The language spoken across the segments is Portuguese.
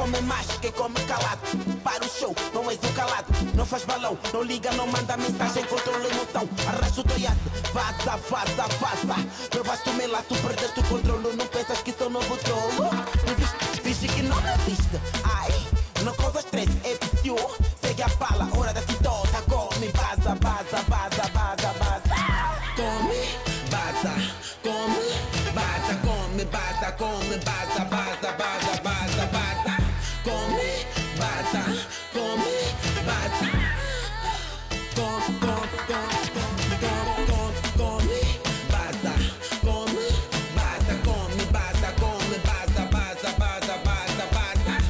come mais, quem come calado. Para o show, não és um calado. Não faz balão, não liga, não manda mensagem, controla a emoção. Arrasta o toiaço, vaza, vaza, vaza. Provaste o melaço, perdeste o controle. Não pensas que sou novo trolo? Não viste, finge que não me viste. Ai, não causa stress, é vício. Segue a bala, hora da toda. Come, vaza, vaza, vaza, vaza, vaza. Come, vaza, come, vaza, come, vaza, come, vaza, vaza, vaza, vaza, vaza. Come, vaza, come, vaza. Come, come, come, come, come, come, vaza, come, vaza, come, vaza, come, vaza, vaza, vaza, vaza, vaza.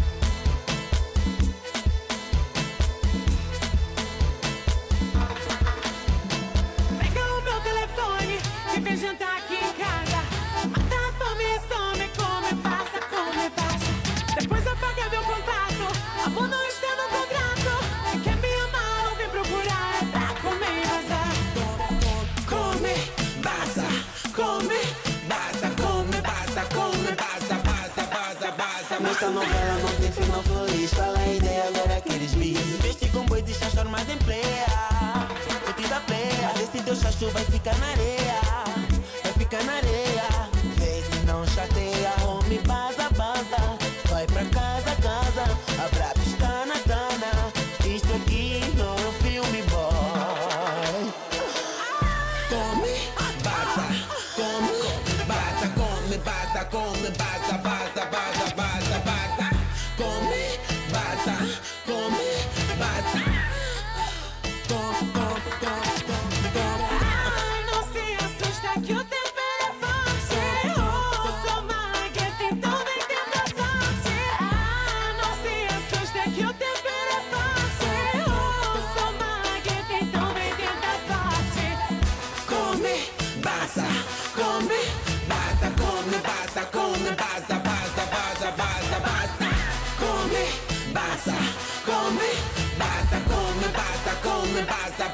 Pega o meu telefone, me vem jantar aqui em casa. Mata a fome e some, come, passa, come, passa. Depois apaga meu contato, amor não está no contrato. Se quer me amar, não vem procurar, é pra comer e vazar. Come, vaza, come, vaza, come, vaza, come, vaza, vaza, vaza, vaza. Nesta novela não tem final feliz. Fala a ideia, agora aqueles bis. Veste com boi de chachor, mas em pleia. Curtida pleia. Mas esse teu chachu vai ficar na areia. Vai ficar na areia. Vê se não chateia. Come, vaza, vaza. Vai pra casa, casa. Abra a piscana, cana. Isto aqui não é um filme, boy. Come, vaza, come, vaza, come, vaza, come, vaza, vaza, vaza, vaza, vaza. Come, vaza, come, vaza. Come, come, come, come, come. Ai, não se assusta que o tempo é forte. Oh, sou malagueta, então vem tentar sorte. Ah, não se assusta que o tempo é forte. Oh, sou malagueta, então vem tentar sorte. Come, vaza, come, vaza, come, vaza, come, vaza, vaza, vaza, vaza, vaza. Come, vaza, come, vaza, come, vaza, come, vaza,